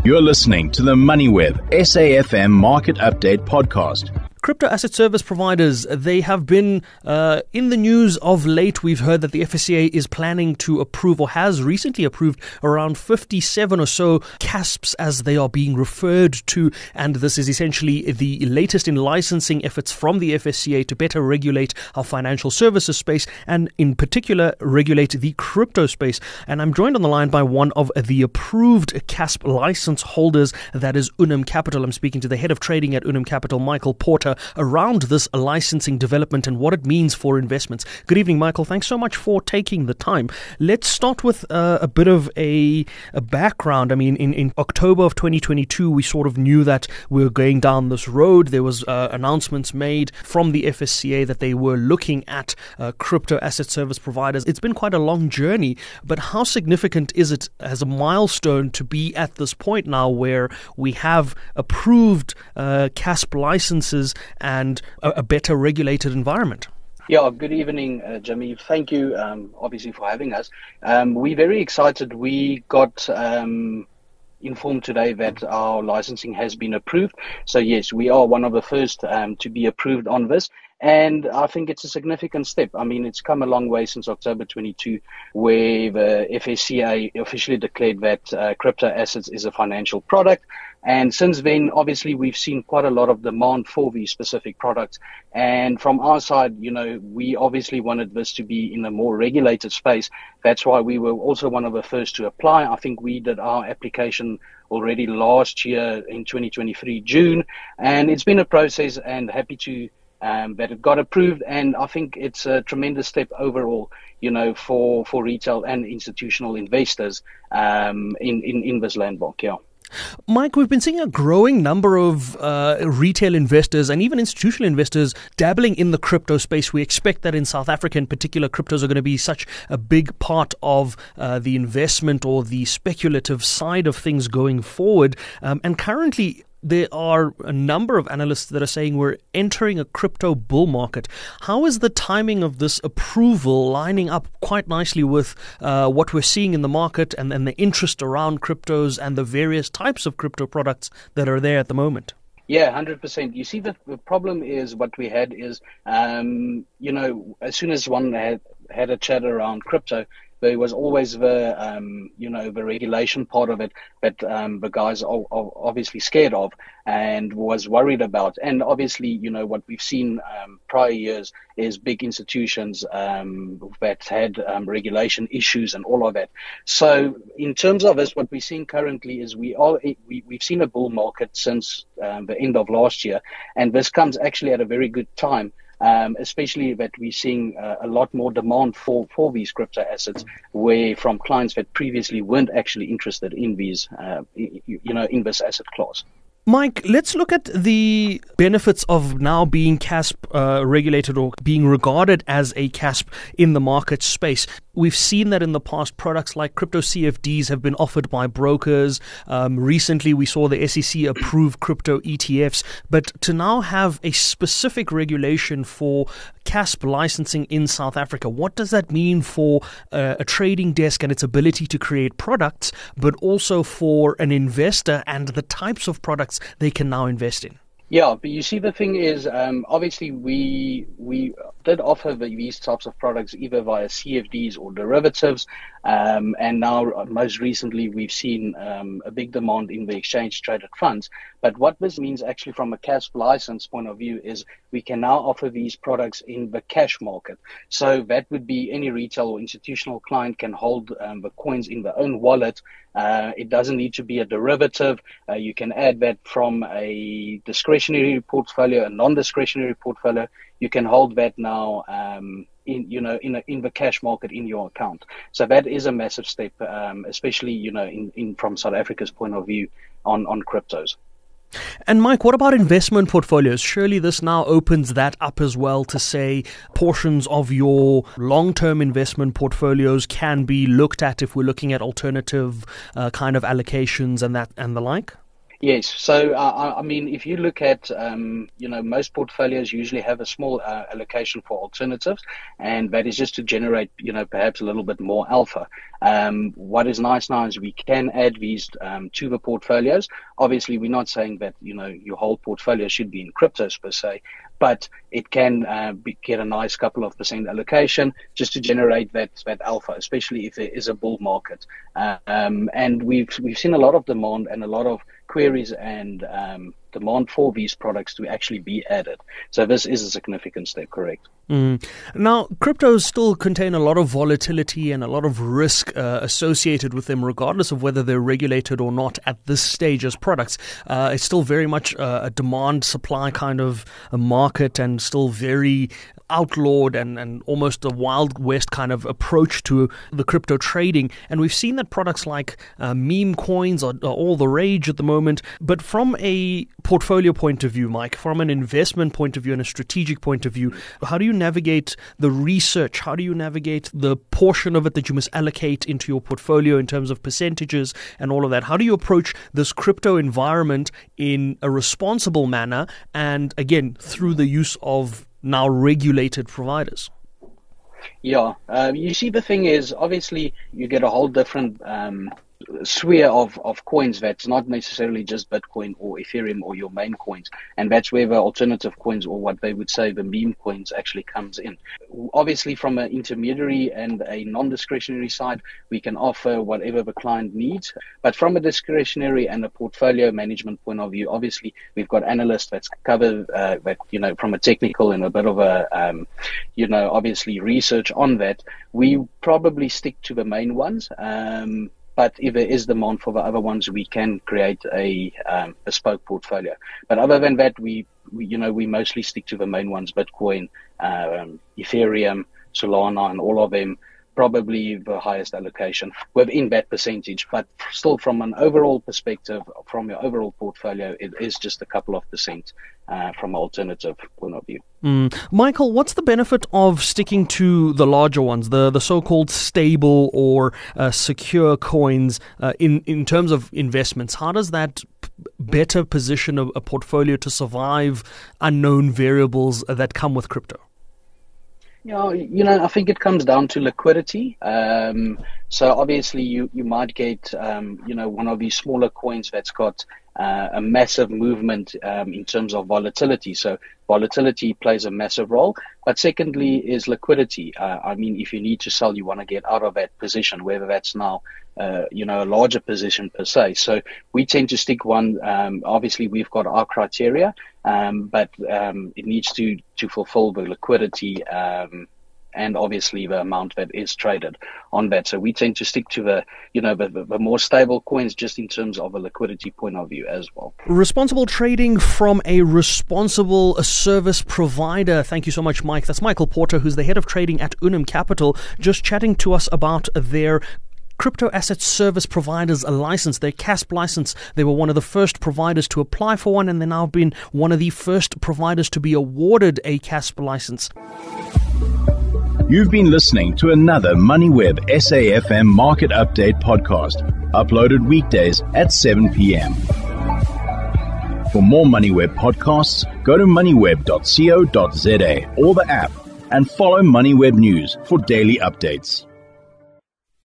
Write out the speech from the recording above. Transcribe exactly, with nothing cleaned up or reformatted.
You're listening to the MoneyWeb S A F M Market Update Podcast. Crypto asset service providers, they have been uh, in the news of late. We've heard that the F S C A is planning to approve or has recently approved around fifty-seven or so C A S Ps as they are being referred to. And this is essentially the latest in licensing efforts from the F S C A to better regulate our financial services space and in particular regulate the crypto space. And I'm joined on the line by one of the approved C A S P license holders, that is Unum Capital. I'm speaking to the head of trading at Unum Capital, Michael Porter, around this licensing development and what it means for investments. Good evening, Michael. Thanks so much for taking the time. Let's start with uh, a bit of a, a background. I mean, in, in October of twenty twenty-two, we sort of knew that we were going down this road. There was uh, announcements made from the F S C A that they were looking at uh, crypto asset service providers. It's been quite a long journey, but how significant is it as a milestone to be at this point now where we have approved uh, C A S P licenses and a, a better regulated environment? Yeah, good evening, uh, Jimmy. Thank you, um, obviously, for having us. Um, we're very excited. We got um, informed today that our licensing has been approved. So, yes, we are one of the first um, to be approved on this. And I think it's a significant step. I mean, it's come a long way since October twenty-two, where the F S C A officially declared that uh, crypto assets is a financial product. And since then, obviously, we've seen quite a lot of demand for these specific products. And from our side, you know, we obviously wanted this to be in a more regulated space. That's why we were also one of the first to apply. I think we did our application already last year in twenty twenty-three, June. And it's been a process, and happy to Um, that it got approved, and I think it's a tremendous step overall, you know, for, for retail and institutional investors um, in, in, in this landmark, yeah. Mike, we've been seeing a growing number of uh, retail investors and even institutional investors dabbling in the crypto space. We expect that in South Africa in particular, cryptos are going to be such a big part of uh, the investment or the speculative side of things going forward. Um, and currently, there are a number of analysts that are saying we're entering a crypto bull market. How is the timing of this approval lining up quite nicely with uh, what we're seeing in the market and, and the interest around cryptos and the various types of crypto products that are there at the moment? Yeah, one hundred percent. You see, the, the problem is what we had is, um, you know, as soon as one had, had a chat around crypto, there was always the, um, you know, the regulation part of it that um, the guys are, are obviously scared of and was worried about. And obviously, you know, what we've seen um, prior years is big institutions um, that had um, regulation issues and all of that. So in terms of this, what we're seeing currently is we are we, we've seen a bull market since um, the end of last year, and this comes actually at a very good time. Um, especially that we're seeing uh, a lot more demand for, for these crypto assets, where from clients that previously weren't actually interested in these, uh, you, you know, in this asset class. Mike, let's look at the benefits of now being C A S P uh, regulated or being regarded as a C A S P in the market space. We've seen that in the past, products like crypto C F Ds have been offered by brokers. Um, recently, we saw the S E C approve crypto E T Fs. But to now have a specific regulation for C A S P licensing in South Africa, what does that mean for uh, a trading desk and its ability to create products, but also for an investor and the types of products they can now invest in? Yeah, but you see, the thing is, um, obviously, we we did offer the, these types of products either via C F Ds or derivatives, um, and now most recently we've seen um, a big demand in the exchange-traded funds. But what this means actually from a C A S P license point of view is we can now offer these products in the cash market. So that would be any retail or institutional client can hold um, the coins in their own wallet. Uh, it doesn't need to be a derivative. Uh, you can add that from a discretionary portfolio, a non-discretionary portfolio. You can hold that now, um, in you know, in a, in the cash market in your account. So that is a massive step, um, especially you know, in, in from South Africa's point of view on on cryptos. And Mike, what about investment portfolios? Surely this now opens that up as well to say portions of your long-term investment portfolios can be looked at if we're looking at alternative uh, kind of allocations and that and the like? Yes. So, uh, I mean, if you look at, um, you know, most portfolios usually have a small uh, allocation for alternatives, and that is just to generate, you know, perhaps a little bit more alpha. Um, what is nice now is we can add these um, to the portfolios. Obviously, we're not saying that, you know, your whole portfolio should be in cryptos per se, but it can uh, be, get a nice couple of percent allocation just to generate that that alpha, especially if there is a bull market. Uh, um, and we've we've seen a lot of demand and a lot of queries and um, demand for these products to actually be added. So this is a significant step, correct? Mm. Now, cryptos still contain a lot of volatility and a lot of risk uh, associated with them, regardless of whether they're regulated or not at this stage as products. Uh, it's still very much uh, a demand-supply kind of a market, and still very outlawed and, and almost a Wild West kind of approach to the crypto trading. And we've seen that products like uh, meme coins are, are all the rage at the moment. But from a portfolio point of view, Mike, from an investment point of view and a strategic point of view, how do you navigate the research? How do you navigate the portion of it that you must allocate into your portfolio in terms of percentages and all of that? How do you approach this crypto environment in a responsible manner, and again, through the use of now regulated providers? Yeah, uh, you see, the thing is, obviously, you get a whole different um, sphere of, of coins that's not necessarily just Bitcoin or Ethereum or your main coins. And that's where the alternative coins, or what they would say the meme coins, actually comes in. Obviously, from an intermediary and a non-discretionary side, we can offer whatever the client needs. But from a discretionary and a portfolio management point of view, obviously, we've got analysts that's covered uh, that, you know, from a technical and a bit of a, um, you know, obviously research on that. We probably stick to the main ones. Um, But if there is demand for the other ones, we can create a um, bespoke portfolio. But other than that, we, we, you know, we mostly stick to the main ones: Bitcoin, um, Ethereum, Solana, and all of them. Probably the highest allocation within that percentage. But still, from an overall perspective, from your overall portfolio, it is just a couple of percent uh, from an alternative point of view. Mm. Michael, what's the benefit of sticking to the larger ones, the the so-called stable or uh, secure coins uh, in, in terms of investments? How does that p- better position a, a portfolio to survive unknown variables that come with crypto? Yeah, you know, I think it comes down to liquidity. Um, so obviously, you, you might get, um, you know, one of these smaller coins that's got uh, a massive movement um, in terms of volatility. So volatility plays a massive role. But secondly is liquidity. Uh, I mean, if you need to sell, you want to get out of that position, whether that's now, uh, you know, a larger position per se. So we tend to stick one. Um, obviously, we've got our criteria, um, but um, it needs to, to fulfill the liquidity um, and obviously the amount that is traded on that. So we tend to stick to the, you know, the, the more stable coins just in terms of a liquidity point of view as well. Responsible trading from a responsible service provider. Thank you so much, Mike. That's Michael Porter, who's the head of trading at Unum Capital, just chatting to us about their Crypto Asset Service Providers license, their C A S P license. They were one of the first providers to apply for one, and they've now been one of the first providers to be awarded a C A S P license. You've been listening to another MoneyWeb S A F M Market Update podcast, uploaded weekdays at seven p.m. For more MoneyWeb podcasts, go to moneyweb dot co dot za or the app, and follow MoneyWeb News for daily updates.